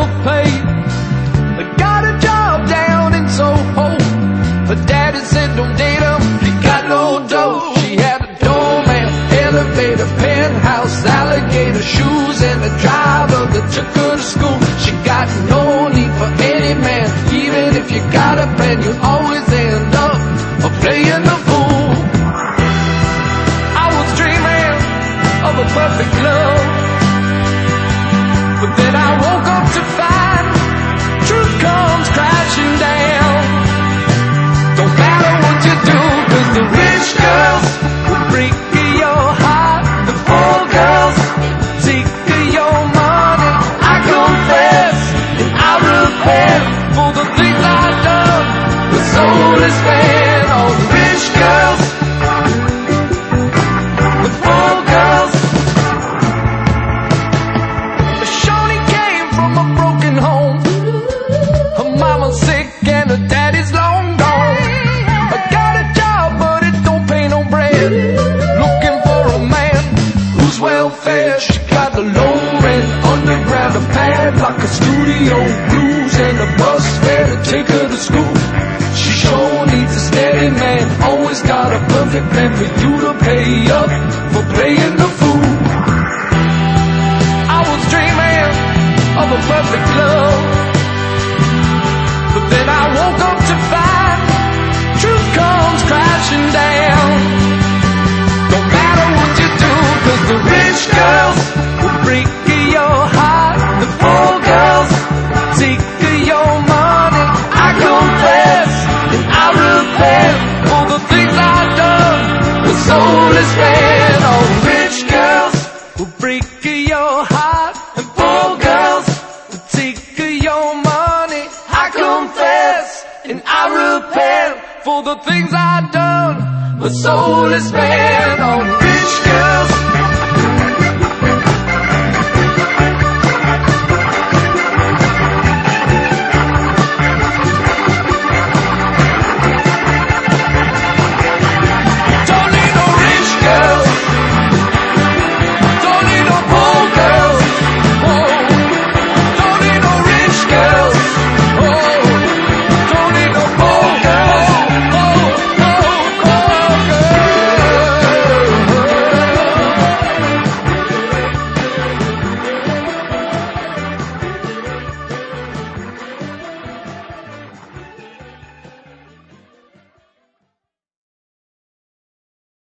self-paid. I got a job down in Soho. Her daddy said don't date him, he got no dough. She had a doorman, elevator, penthouse, alligator shoes, and a driver that took her to school. She got no need for any man. Even if you got a plan, you always end up playing the fool. I was dreaming of a perfect love, but then I woke up to find truth comes crashing down. Don't matter what you do, 'cause the rich girls will break your heart. The poor girls take your money. I confess and I repent for the things I've done. The soulless man, all the rich girls, the poor girls. Shawty came from a broken home. Her mama's sick and her daddy's long gone. I got a job but it don't pay no bread. Looking for a man who's well fed. She got the low rent, underground, a pad like a studio blues, and a bus fare to take her to school. She sure needs a steady man. Always got a perfect plan for you to pay up for playing the fool. I was dreaming of a perfect love, but then I woke up to find truth comes crashing down. Don't matter what you do, 'cause the rich girls will break your heart. The poor girls take your money. I confess and I repent for the things I've done. The soulless man, all rich girls will break your heart, and poor girls will take your money. I confess and I repent for the things I've done. The soulless man.